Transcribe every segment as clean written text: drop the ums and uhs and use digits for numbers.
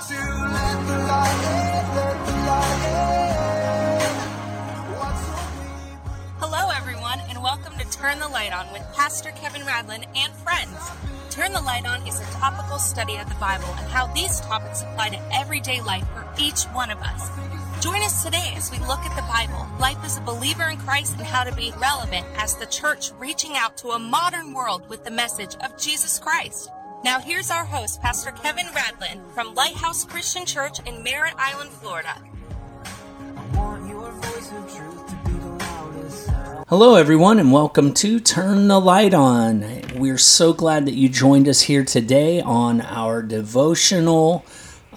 to let the light in, let the light in. Hello, everyone, and welcome to Turn the Light On with Pastor Kevin Radlin and friends. Turn the Light On is a topical study of the Bible and how these topics apply to everyday life for each one of us. Join us today as we look at the Bible, life as a believer in Christ, and how to be relevant as the church reaching out to a modern world with the message of Jesus Christ. Now here's our host, Pastor Kevin Radlin from Lighthouse Christian Church in Merritt Island, Florida. Hello, everyone, and welcome to Turn the Light On. We're so glad that you joined us here today on our devotional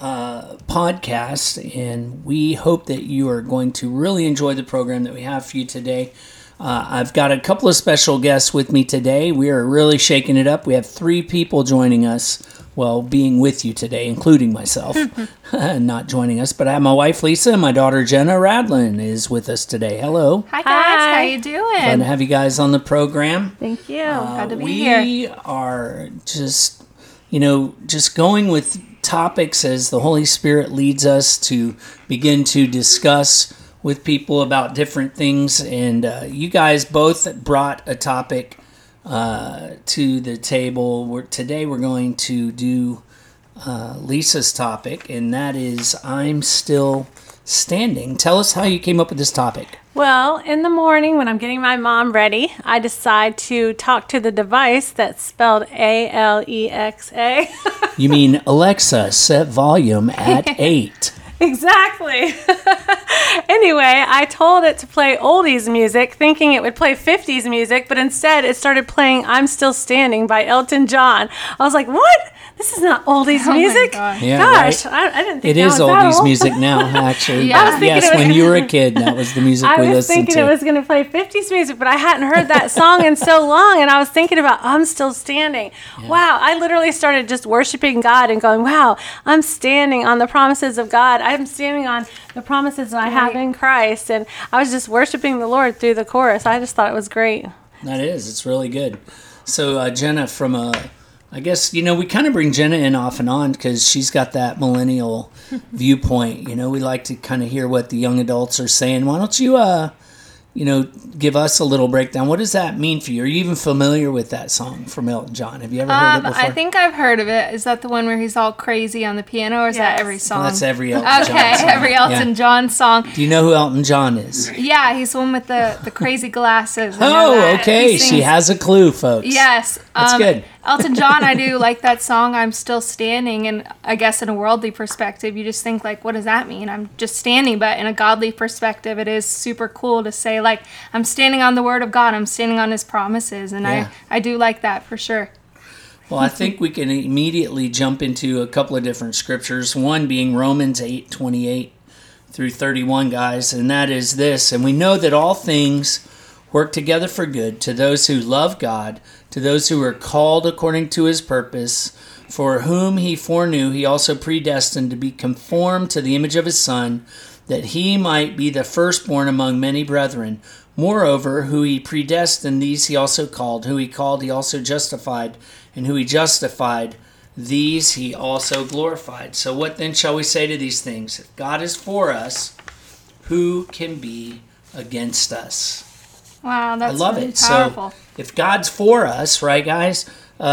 podcast, and we hope that you are going to really enjoy the program that we have for you today. I've got a couple of special guests with me today. We are really shaking it up. We have 3 people joining us, well, being with you today, including myself, not joining us. But I have my wife, Lisa, and my daughter, Jenna Radlin, is with us today. Hello. Hi, guys. How you doing? Glad to have you guys on the program. Thank you. Glad to be here. We are just going with topics as the Holy Spirit leads us to begin to discuss with people about different things. And you guys both brought a topic to the table. Today we're going to do Lisa's topic, and that is I'm Still Standing. Tell us how you came up with this topic. Well, in the morning when I'm getting my mom ready, I decide to talk to the device that's spelled Alexa. You mean Alexa, set volume at 8. Exactly. Anyway, I told it to play oldies music, thinking it would play 50s music, but instead it started playing I'm Still Standing by Elton John. I was like, what? This is not oldies music. Yeah, Gosh, right? I didn't think it that is was that oldies old. music now, actually. Yeah. I was thinking Yes, when you were a kid, that was the music we listened to. I was thinking it was going to play 50s music, but I hadn't heard that song in so long, and I was thinking about I'm Still Standing. Yeah. Wow, I literally started just worshiping God and going, wow, I'm standing on the promises of God. I'm standing on the promises that I have in Christ, and I was just worshiping the Lord through the chorus. I just thought it was great. That is. It's really good. So, Jenna, I guess, we kind of bring Jenna in off and on because she's got that millennial viewpoint. We like to kind of hear what the young adults are saying. Why don't you, give us a little breakdown? What does that mean for you? Are you even familiar with that song from Elton John? Have you ever heard it before? I think I've heard of it. Is that the one where he's all crazy on the piano, or is that every song? Well, that's every Elton John song. Every Elton John song. Do you know who Elton John is? Yeah, he's the one with the crazy glasses. Okay. She has a clue, folks. Yes. That's good. Elton John, I do like that song, I'm Still Standing, and I guess in a worldly perspective, you just think, like, what does that mean? I'm just standing, but in a godly perspective, it is super cool to say, like, I'm standing on the Word of God, I'm standing on His promises, and I do like that for sure. Well, I think we can immediately jump into a couple of different scriptures, one being Romans 8:28 through 31, guys, and that is this, and we know that all things work together for good to those who love God, to those who are called according to His purpose, for whom He foreknew, He also predestined to be conformed to the image of His Son, that He might be the firstborn among many brethren. Moreover, who He predestined, these He also called. Who He called, He also justified. And who He justified, these He also glorified. So what then shall we say to these things? If God is for us, who can be against us? Wow, that's I love really it. powerful. So if God's for us, right, guys,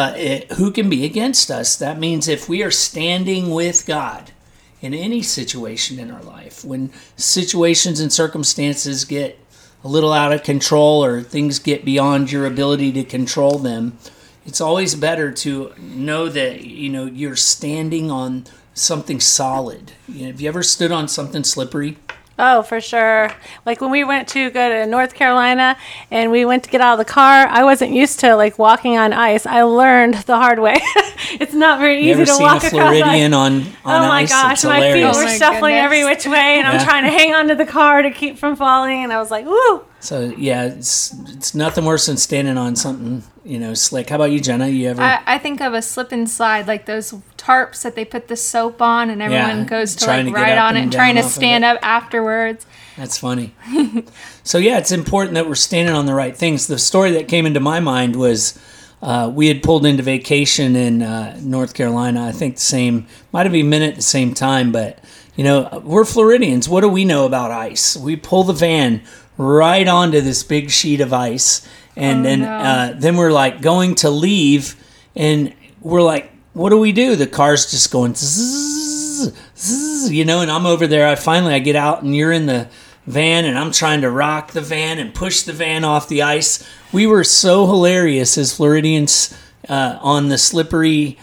who can be against us? That means if we are standing with God in any situation in our life, when situations and circumstances get a little out of control or things get beyond your ability to control them, it's always better to know that, you're standing on something solid. Have you ever stood on something slippery? Oh, for sure. Like when we went to go to North Carolina and we went to get out of the car, I wasn't used to walking on ice. I learned the hard way. It's not very easy to walk across ice. You ever seen a Floridian on ice? Oh my gosh, it's my hilarious. feet were shuffling every which way, and I'm trying to hang on to the car to keep from falling, and I was like, woo! So yeah, it's nothing worse than standing on something, slick. How about you, Jenna? You ever? I think of a slip and slide, like those tarps that they put the soap on, and everyone goes to ride on it and trying to stand up afterwards. That's funny. So yeah, it's important that we're standing on the right things. The story that came into my mind was we had pulled into vacation in North Carolina. I think might have been at the same time, but we're Floridians. What do we know about ice? We pull the van right onto this big sheet of ice, and then we're like going to leave, and we're like, what do we do? The car's just going zzz, zzz, and I'm over there. I get out, and you're in the van, and I'm trying to rock the van and push the van off the ice. We were so hilarious as Floridians on the slippery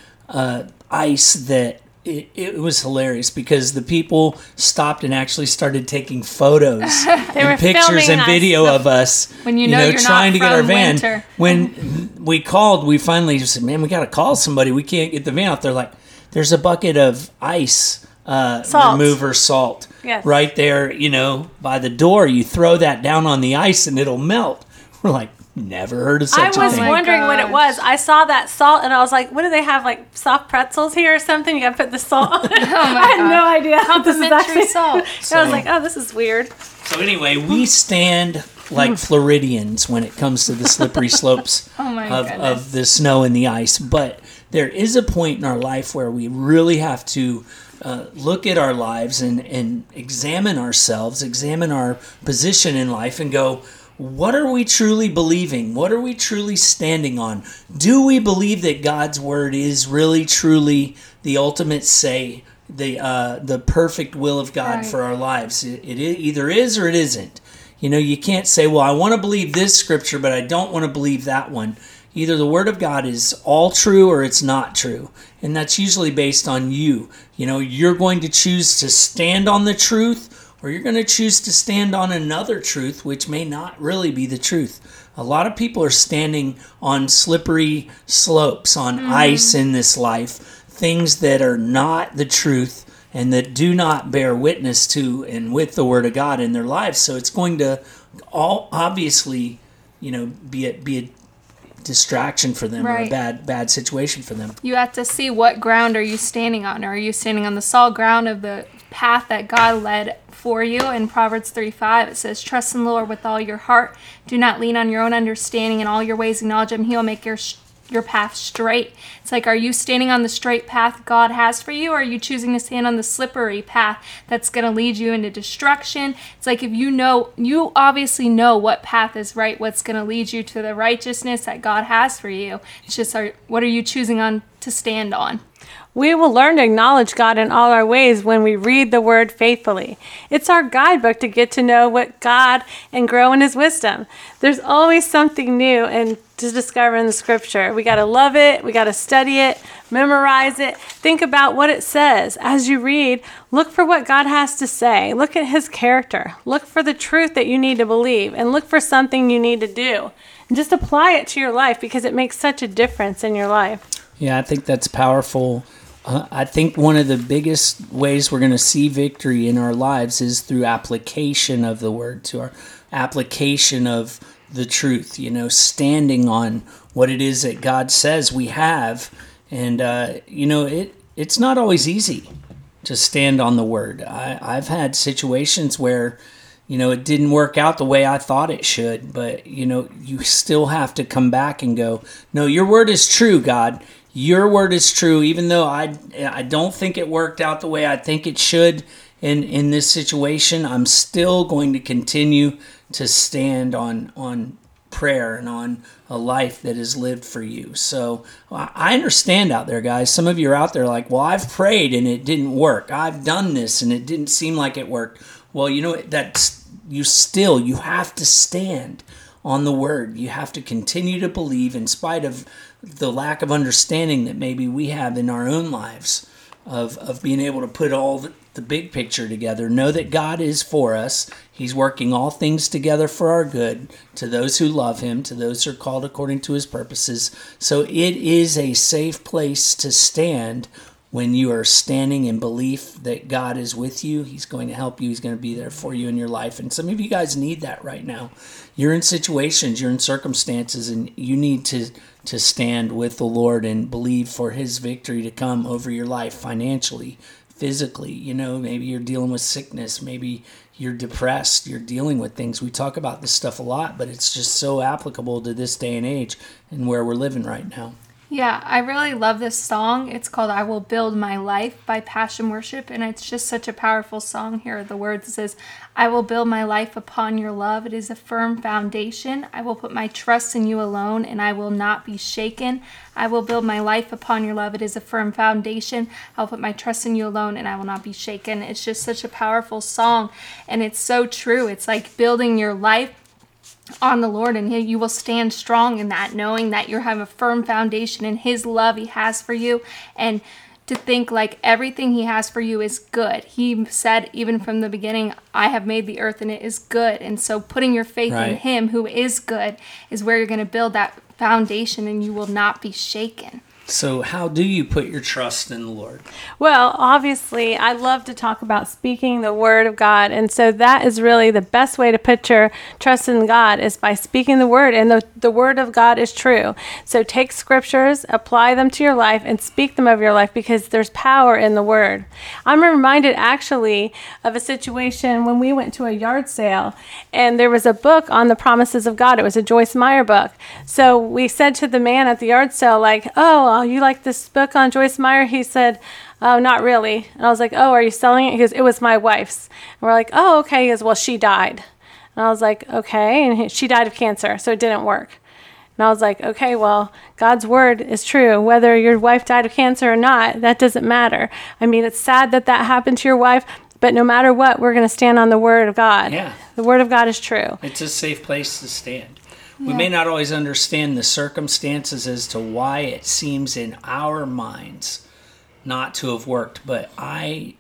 ice that it was hilarious, because the people stopped and actually started taking photos and pictures and video of us when you're trying not to get our van. winter. When we called, we finally said, man, we got to call somebody. We can't get the van out. They're like, there's a bucket of ice remover salt right there, by the door. You throw that down on the ice and it'll melt. We're like, never heard of such a thing. I was wondering what it was. I saw that salt and I was like, what do they have, like soft pretzels here or something? You got to put the salt on it. I had no idea. Complimentary salt. I was like, oh, this is weird. So anyway, we stand like Floridians when it comes to the slippery slopes of the snow and the ice. But there is a point in our life where we really have to look at our lives and examine ourselves, examine our position in life, and go, what are we truly believing? What are we truly standing on? Do we believe that God's word is really, truly the ultimate say, the perfect will of God for our lives? It either is or it isn't. You can't say, well, I want to believe this scripture, but I don't want to believe that one. Either the word of God is all true or it's not true. And that's usually based on you. You're going to choose to stand on the truth, or you're going to choose to stand on another truth, which may not really be the truth. A lot of people are standing on slippery slopes, on ice in this life, things that are not the truth and that do not bear witness to and with the Word of God in their lives. So it's going to obviously, be a distraction for them, or a bad situation for them. You have to see, what ground are you standing on? Are you standing on the solid ground of the path that God led for you? In Proverbs 3:5, it says, trust in the Lord with all your heart. Do not lean on your own understanding. In all your ways acknowledge Him. He will make your path straight. It's like, are you standing on the straight path God has for you, or are you choosing to stand on the slippery path that's going to lead you into destruction? It's like, if you obviously know what path is right, what's going to lead you to the righteousness that God has for you. It's just, what are you choosing to stand on? We will learn to acknowledge God in all our ways when we read the Word faithfully. It's our guidebook to get to know what God and grow in His wisdom. There's always something new and to discover in the Scripture. We got to love it. We got to study it, memorize it. Think about what it says. As you read, look for what God has to say. Look at His character. Look for the truth that you need to believe, and look for something you need to do. And just apply it to your life, because it makes such a difference in your life. Yeah, I think that's powerful. I think one of the biggest ways we're going to see victory in our lives is through application of the word, to our application of the truth, standing on what it is that God says we have. And, it's not always easy to stand on the word. I've had situations where, it didn't work out the way I thought it should, but, you still have to come back and go, no, your word is true, God. Your word is true, even though I don't think it worked out the way I think it should in this situation. I'm still going to continue to stand on prayer and on a life that is lived for you. So I understand out there, guys. Some of you are out there like, well, I've prayed and it didn't work. I've done this and it didn't seem like it worked. Well, you have to stand on the word. You have to continue to believe in spite of the lack of understanding that maybe we have in our own lives of being able to put all the big picture together. Know that God is for us. He's working all things together for our good, to those who love Him, to those who are called according to His purposes. So it is a safe place to stand when you are standing in belief that God is with you. He's going to help you. He's going to be there for you in your life. And some of you guys need that right now. You're in situations, you're in circumstances, and you need to stand with the Lord and believe for His victory to come over your life financially, physically. You know, maybe you're dealing with sickness, maybe you're depressed, you're dealing with things. We talk about this stuff a lot, but it's just so applicable to this day and age and where we're living right now. Yeah, I really love this song. It's called I Will Build My Life by Passion Worship, and it's just such a powerful song here. The words says, I will build my life upon your love. It is a firm foundation. I will put my trust in you alone, and I will not be shaken. I will build my life upon your love. It is a firm foundation. I'll put my trust in you alone, and I will not be shaken. It's just such a powerful song, and it's so true. It's like building your life on the Lord, and you will stand strong in that, knowing that you have a firm foundation in his love he has for you, and to think like everything he has for you is good. He said even from the beginning, I have made the earth and it is good. And so putting your faith in him who is good is where you're going to build that foundation, and you will not be shaken. So how do you put your trust in the Lord? Well, obviously, I love to talk about speaking the word of God. And so that is really the best way to put your trust in God is by speaking the word. And the word of God is true. So take scriptures, apply them to your life, and speak them over your life, because there's power in the word. I'm reminded actually of a situation when we went to a yard sale, and there was a book on the promises of God. It was a Joyce Meyer book. So we said to the man at the yard sale, like, oh, you like this book on Joyce Meyer? He said, oh, not really. And I was like, oh, are you selling it? He goes, it was my wife's. And we're like, oh, okay. He goes, well, she died. And I was like, okay. And she died of cancer, so it didn't work. And I was like, okay, well, God's word is true. Whether your wife died of cancer or not, that doesn't matter. I mean, it's sad that that happened to your wife, but no matter what, we're going to stand on the word of God. Yeah. The word of God is true. It's a safe place to stand. We may not always understand the circumstances as to why it seems in our minds not to have worked, but I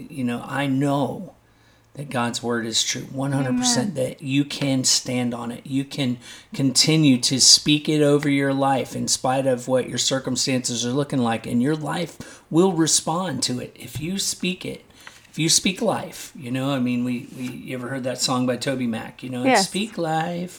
know that God's word is true, 100%, that you can stand on it. You can continue to speak it over your life in spite of what your circumstances are looking like, and your life will respond to it if you speak it. If you speak life, you you ever heard that song by Toby Mac? Yes. Speak life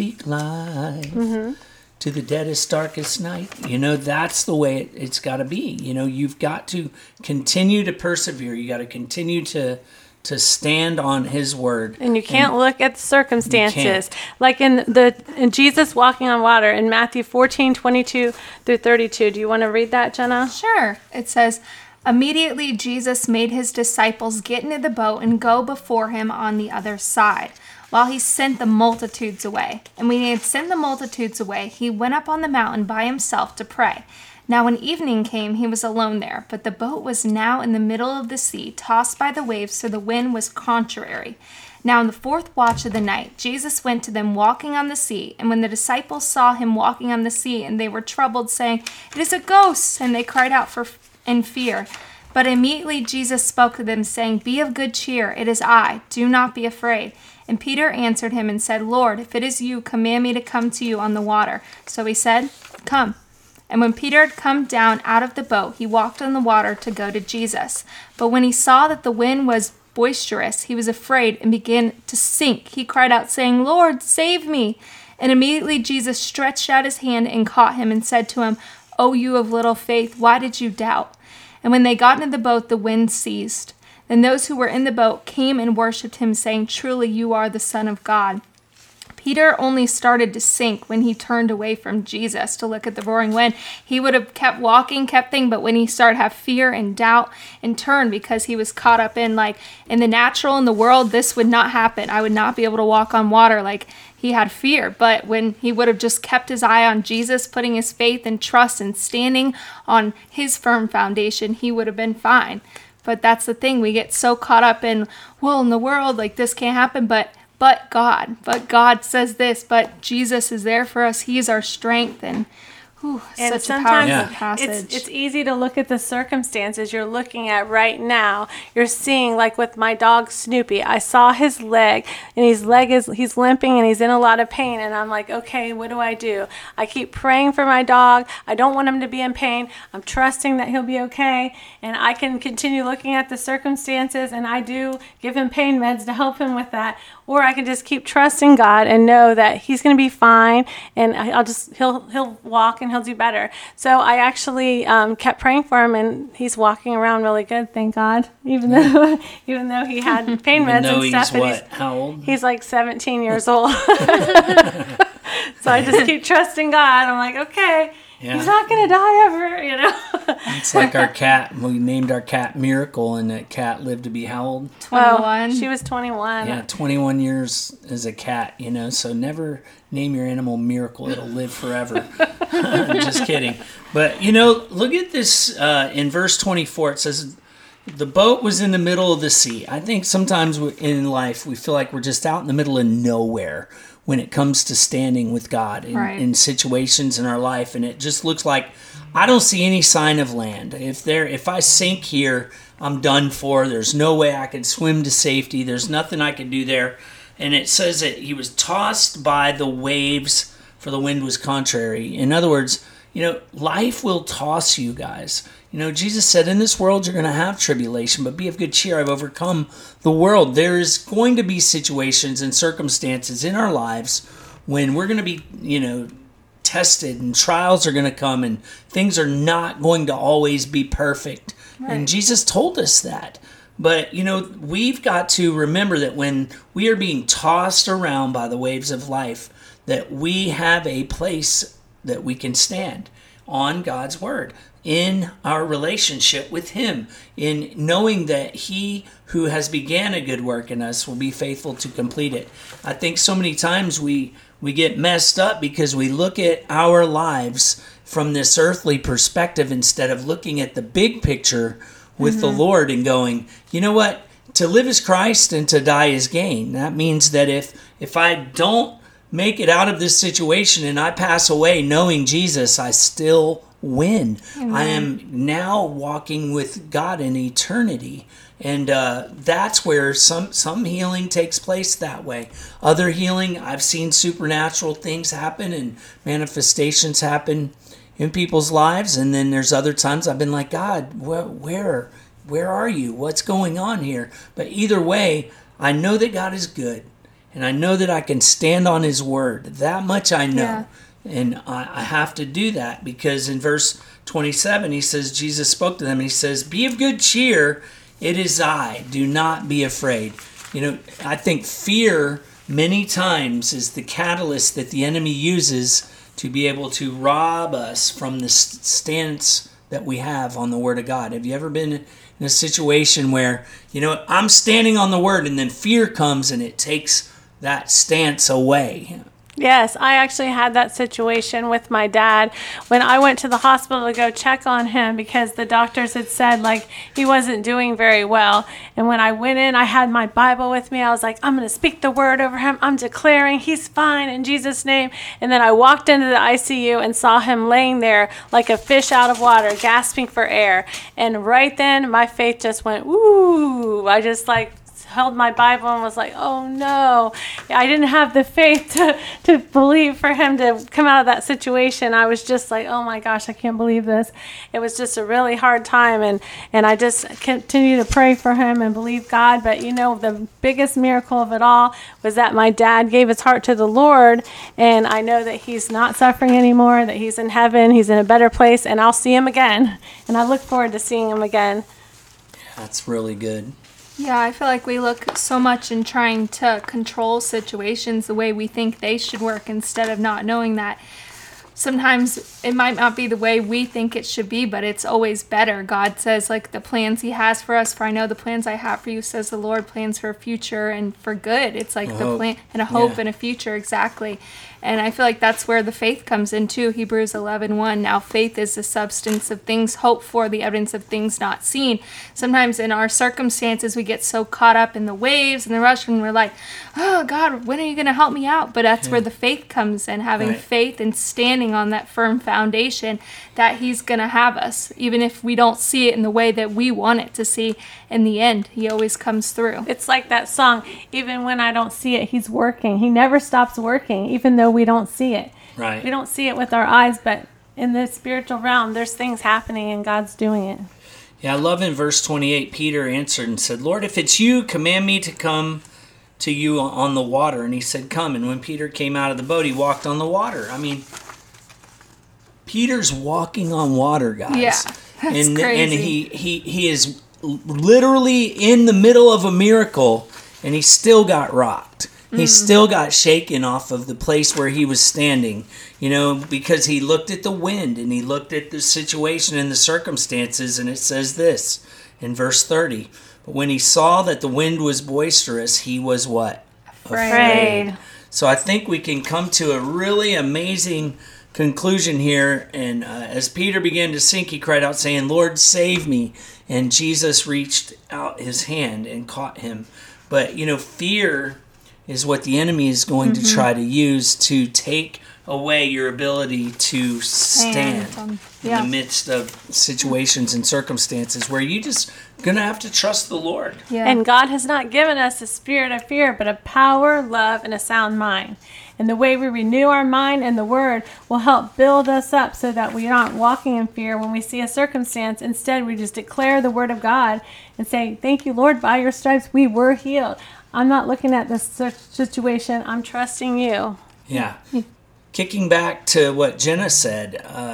to the deadest, darkest night. That's the way it's got to be. You've got to continue to persevere. You got to continue to stand on his word. And you can't look at the circumstances. Like in Jesus walking on water in Matthew 14:22 through 32. Do you want to read that, Jenna? Sure. It says, immediately Jesus made his disciples get into the boat and go before him on the other side, while he sent the multitudes away. And when he had sent the multitudes away, he went up on the mountain by himself to pray. Now when evening came, he was alone there, but the boat was now in the middle of the sea, tossed by the waves, so the wind was contrary. Now in the fourth watch of the night, Jesus went to them walking on the sea. And when the disciples saw him walking on the sea, and they were troubled, saying, it is a ghost, and they cried out in fear. But immediately Jesus spoke to them, saying, be of good cheer, it is I, do not be afraid. And Peter answered him and said, Lord, if it is you, command me to come to you on the water. So he said, come. And when Peter had come down out of the boat, he walked on the water to go to Jesus. But when he saw that the wind was boisterous, he was afraid and began to sink. He cried out, saying, Lord, save me. And immediately Jesus stretched out his hand and caught him and said to him, O you of little faith, why did you doubt? And when they got into the boat, the wind ceased. Then those who were in the boat came and worshipped him, saying, truly you are the Son of God. Peter only started to sink when he turned away from Jesus to look at the roaring wind. He would have kept walking, but when he started to have fear and doubt and turned, because he was caught up in the natural, in the world, this would not happen. I would not be able to walk on water. He had fear. But when he would have just kept his eye on Jesus, putting his faith and trust and standing on his firm foundation, he would have been fine. But that's the thing. We get so caught up in the world, this can't happen, but God says this, but Jesus is there for us. He is our strength, and such a powerful passage. It's easy to look at the circumstances you're looking at right now. You're seeing, with my dog Snoopy, I saw his leg, and he's limping, and he's in a lot of pain, and I'm like, okay, what do? I keep praying for my dog. I don't want him to be in pain. I'm trusting that he'll be okay, and I can continue looking at the circumstances, and I do give him pain meds to help him with that. or I can just keep trusting God and know that He's going to be fine, and He'll walk and He'll do better. So I actually kept praying for him, and he's walking around really good, thank God. Even though he had pain meds and stuff. He's what? How old? He's like 17 years old. So I just keep trusting God. I'm like, okay. Yeah. He's not going to die ever, It's like our cat. We named our cat Miracle, and that cat lived to be how old? 21. She was 21. Yeah, 21 years as a cat, so never name your animal Miracle. It'll live forever. Just kidding. But, look at this in verse 24. It says, the boat was in the middle of the sea. I think sometimes in life we feel like we're just out in the middle of nowhere when it comes to standing with God in situations in our life. And it just looks like I don't see any sign of land. If I sink here, I'm done for. There's no way I could swim to safety. There's nothing I could do there. And it says that he was tossed by the waves, for the wind was contrary. In other words, life will toss you, guys. Jesus said, in this world you're going to have tribulation, but be of good cheer. I've overcome the world. There's going to be situations and circumstances in our lives when we're going to be, tested, and trials are going to come, and things are not going to always be perfect. Right. And Jesus told us that. But, we've got to remember that when we are being tossed around by the waves of life, that we have a place that we can stand on God's word, in our relationship with Him, in knowing that He who has began a good work in us will be faithful to complete it. I think so many times we get messed up because we look at our lives from this earthly perspective instead of looking at the big picture with the Lord and going, you know what? To live is Christ and to die is gain. That means that if I don't make it out of this situation and I pass away knowing Jesus, I still win. Amen. I am now walking with God in eternity. And that's where some healing takes place that way. Other healing, I've seen supernatural things happen and manifestations happen in people's lives. And then there's other times I've been like, God, where are you? What's going on here? But either way, I know that God is good. And I know that I can stand on His word. That much I know. Yeah. And I have to do that because in verse 27, he says, Jesus spoke to them and he says, be of good cheer. It is I. Do not be afraid. I think fear many times is the catalyst that the enemy uses to be able to rob us from the stance that we have on the Word of God. Have you ever been in a situation where, I'm standing on the Word and then fear comes and it takes that stance away? Yes, I actually had that situation with my dad when I went to the hospital to go check on him because the doctors had said he wasn't doing very well. And when I went in, I had my Bible with me. I was like, I'm going to speak the word over him. I'm declaring he's fine in Jesus' name. And then I walked into the ICU and saw him laying there like a fish out of water, gasping for air. And right then, my faith just went, ooh. I just held my Bible and was like, oh no. I didn't have the faith to believe for him to come out of that situation. I was just like, oh my gosh, I can't believe this. It was just a really hard time, and I just continue to pray for him and believe God. But the biggest miracle of it all was that my dad gave his heart to the Lord, and I know that he's not suffering anymore, that he's in heaven, he's in a better place, and I'll see him again. And I look forward to seeing him again. That's really good. Yeah, I feel like we look so much in trying to control situations the way we think they should work instead of not knowing that sometimes it might not be the way we think it should be, but it's always better. God says, the plans He has for us, for I know the plans I have for you, says the Lord, plans for a future and for good. It's the plan and a hope and a future, exactly. And I feel like that's where the faith comes in too. Hebrews 11:1. Now faith is the substance of things hoped for, the evidence of things not seen. Sometimes in our circumstances, we get so caught up in the waves and the rush, and we're like, oh God, when are you going to help me out? But that's where the faith comes in, having faith and standing on that firm foundation that He's going to have us. Even if we don't see it in the way that we want it to see, in the end, He always comes through. It's like that song, even when I don't see it, He's working. He never stops working, even though we don't see it. Right. We don't see it with our eyes, but in the spiritual realm, there's things happening and God's doing it. Yeah, I love in verse 28, Peter answered and said, Lord, if it's you, command me to come to you on the water. And he said, come. And when Peter came out of the boat, he walked on the water. I mean, Peter's walking on water, guys. Yeah, that's and crazy. he is literally in the middle of a miracle, and he still got rocked. He still got shaken off of the place where he was standing, because he looked at the wind and he looked at the situation and the circumstances. And it says this in verse 30, but when he saw that the wind was boisterous, he was what? Afraid. So I think we can come to a really amazing conclusion here. And as Peter began to sink, he cried out saying, Lord, save me. And Jesus reached out his hand and caught him. But, fear is what the enemy is going to try to use to take away your ability to stand in the midst of situations and circumstances where you just going to have to trust the Lord. Yeah. And God has not given us a spirit of fear, but of power, love, and a sound mind. And the way we renew our mind and the Word will help build us up so that we aren't walking in fear when we see a circumstance. Instead, we just declare the Word of God and say, thank you, Lord, by your stripes we were healed. I'm not looking at this situation. I'm trusting you. Yeah. Kicking back to what Jenna said,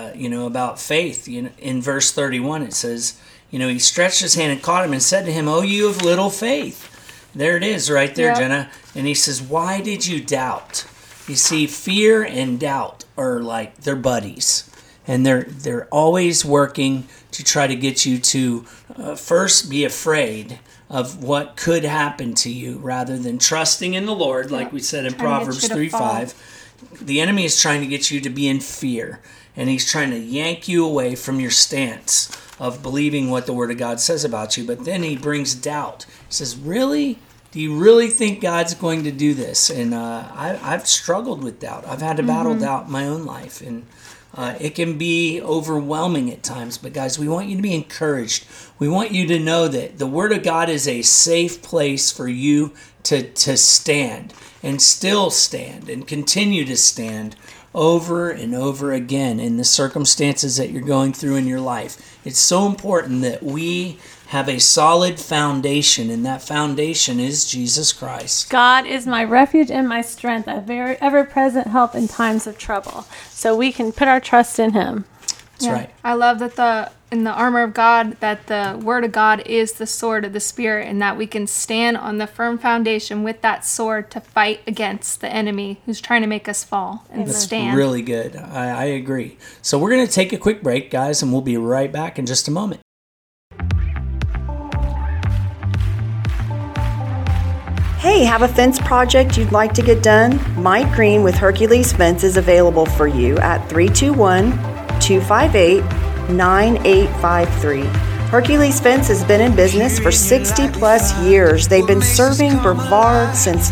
about faith, in verse 31, it says, he stretched his hand and caught him and said to him, oh, you of little faith. There it is right there, Yep. Jenna. And he says, why did you doubt? You see, fear and doubt are like, they're buddies. And they're always working to try to get you to first be afraid of what could happen to you rather than trusting in the Lord, like we said in Trying to get Proverbs you to 3:5. The enemy is trying to get you to be in fear, and he's trying to yank you away from your stance of believing what the Word of God says about you. But then he brings doubt. He says, really? Do you really think God's going to do this? And I've struggled with doubt. I've had to battle doubt in my own life, and it can be overwhelming at times. But guys, we want you to be encouraged. We want you to know that the Word of God is a safe place for you to stand and still stand and continue to stand over and over again in the circumstances that you're going through in your life. It's so important that we have a solid foundation, and that foundation is Jesus Christ. God is my refuge and my strength, a very ever-present help in times of trouble. So we can put our trust in him. That's right. I love that in the armor of God, that the Word of God is the sword of the Spirit, and that we can stand on the firm foundation with that sword to fight against the enemy who's trying to make us fall and stand. Really good. I agree. So we're going to take a quick break, guys, and we'll be right back in just a moment. Hey, have a fence project you'd like to get done? Mike Green with Hercules Fence is available for you at 321-258-9853. Hercules Fence has been in business for 60 plus years. They've been serving Brevard since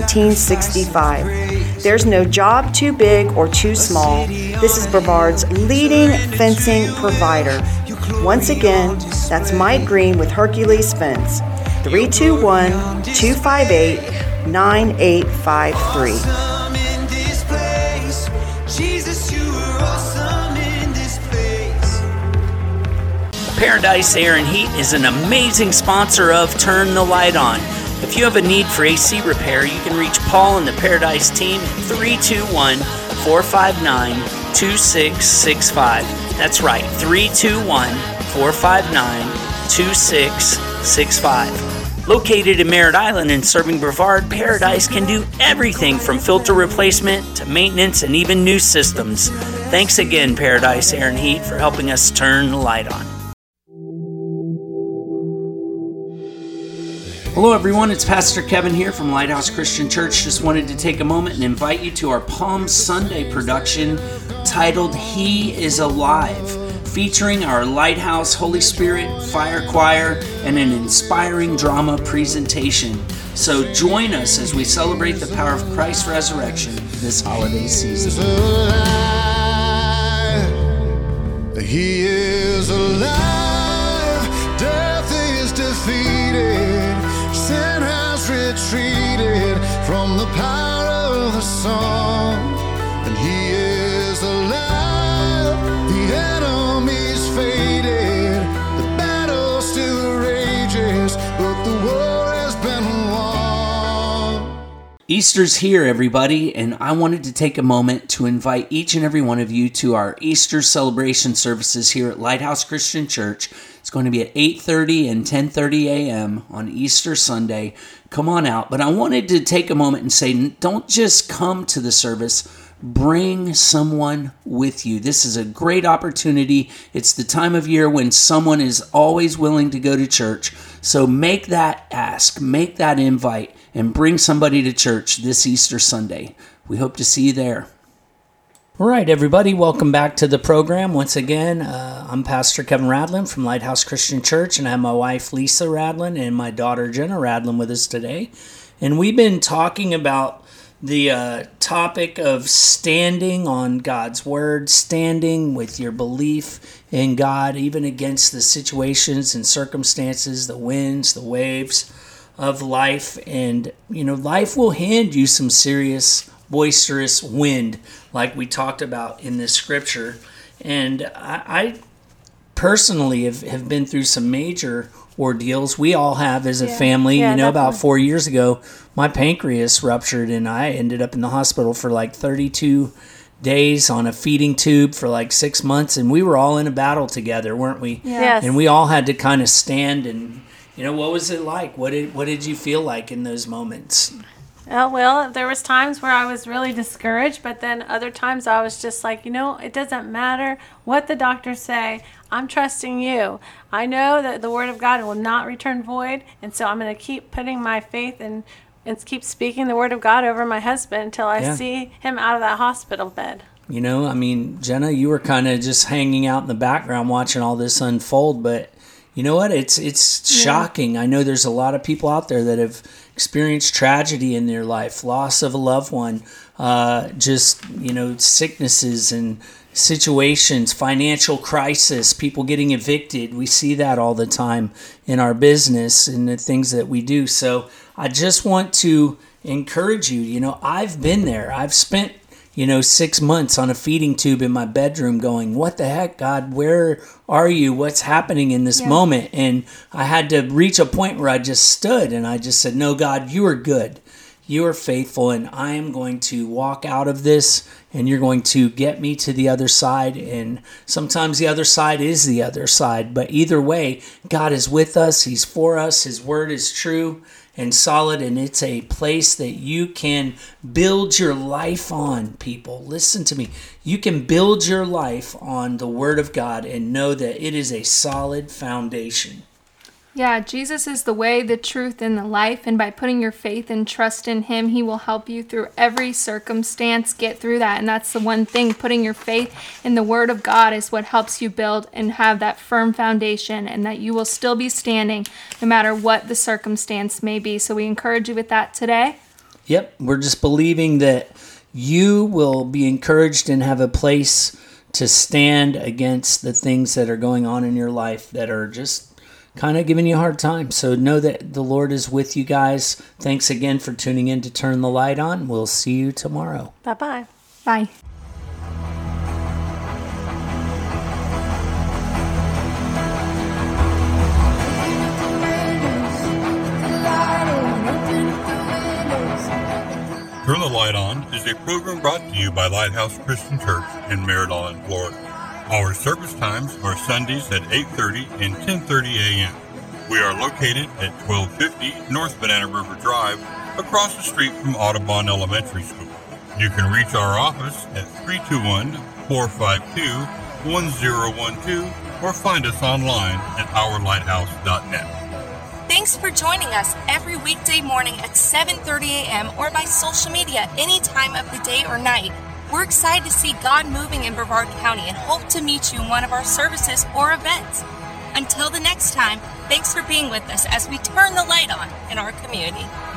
1965. There's no job too big or too small. This is Brevard's leading fencing provider. Once again, that's Mike Green with Hercules Fence. 321-258-9853. Jesus, you are awesome in this place. Paradise Air and Heat is an amazing sponsor of Turn the Light On. If you have a need for AC repair, you can reach Paul and the Paradise team at 321-459-2665. That's right, 321-459-2665. Located in Merritt Island and serving Brevard, Paradise can do everything from filter replacement to maintenance and even new systems. Thanks again, Paradise Air and Heat, for helping us turn the light on. Hello everyone, it's Pastor Kevin here from Lighthouse Christian Church. Just wanted to take a moment and invite you to our Palm Sunday production titled He is Alive, featuring our Lighthouse Holy Spirit Fire Choir and an inspiring drama presentation. So join us as we celebrate the power of Christ's resurrection this holiday season. He is alive. Death is defeated. Sin has retreated from the power of the song. And he is alive. The enemy's faded. The battle still rages, but the war has been won. Easter's here, everybody, and I wanted to take a moment to invite each and every one of you to our Easter celebration services here at Lighthouse Christian Church. It's going to be at 8:30 and 10:30 a.m. on Easter Sunday. Come on out. But I wanted to take a moment and say, don't just come to the service. Bring someone with you. This is a great opportunity. It's the time of year when someone is always willing to go to church. So make that ask, make that invite, and bring somebody to church this Easter Sunday. We hope to see you there. All right, everybody, welcome back to the program. Once again, I'm Pastor Kevin Radlin from Lighthouse Christian Church, and I have my wife, Lisa Radlin, and my daughter, Jenna Radlin, with us today. And we've been talking about the topic of standing on God's Word, standing with your belief in God, even against the situations and circumstances, the winds, the waves of life. And, life will hand you some serious, boisterous wind, like we talked about in this scripture. And I personally have been through some major ordeals. We all have as a family. About 4 years ago, my pancreas ruptured and I ended up in the hospital for like 32 days on a feeding tube for like 6 months. And we were all in a battle together, weren't we? Yes. And we all had to kind of stand and, what was it like? What did you feel like in those moments? Oh, well, there was times where I was really discouraged, but then other times I was just like, it doesn't matter what the doctors say. I'm trusting you. I know that the Word of God will not return void, and so I'm going to keep putting my faith and keep speaking the Word of God over my husband until I see him out of that hospital bed. Jenna, you were kind of just hanging out in the background watching all this unfold, but you know what? It's shocking. I know there's a lot of people out there that have experienced tragedy in their life, loss of a loved one, sicknesses and situations, financial crisis, people getting evicted. We see that all the time in our business and the things that we do. So I just want to encourage you. I've been there. I've spent 6 months on a feeding tube in my bedroom going, what the heck, God, where are you? What's happening in this moment? And I had to reach a point where I just stood and I just said, no, God, you are good. You are faithful, and I am going to walk out of this, and you're going to get me to the other side. And sometimes the other side is the other side. But either way, God is with us. He's for us. His word is true and solid, and it's a place that you can build your life on, people. Listen to me. You can build your life on the Word of God and know that it is a solid foundation. Yeah, Jesus is the way, the truth, and the life, and by putting your faith and trust in Him, He will help you through every circumstance get through that. And that's the one thing, putting your faith in the Word of God is what helps you build and have that firm foundation, and that you will still be standing no matter what the circumstance may be. So we encourage you with that today. Yep, we're just believing that you will be encouraged and have a place to stand against the things that are going on in your life that are just kind of giving you a hard time. So know that the Lord is with you guys. Thanks again for tuning in to Turn the Light On. We'll see you tomorrow. Bye-bye. Bye. Turn the Light On is a program brought to you by Lighthouse Christian Church in Merritt, Florida. Our service times are Sundays at 8:30 and 10:30 a.m. We are located at 1250 North Banana River Drive, across the street from Audubon Elementary School. You can reach our office at 321-452-1012 or find us online at ourlighthouse.net. Thanks for joining us every weekday morning at 7:30 a.m. or by social media any time of the day or night. We're excited to see God moving in Brevard County and hope to meet you in one of our services or events. Until the next time, thanks for being with us as we turn the light on in our community.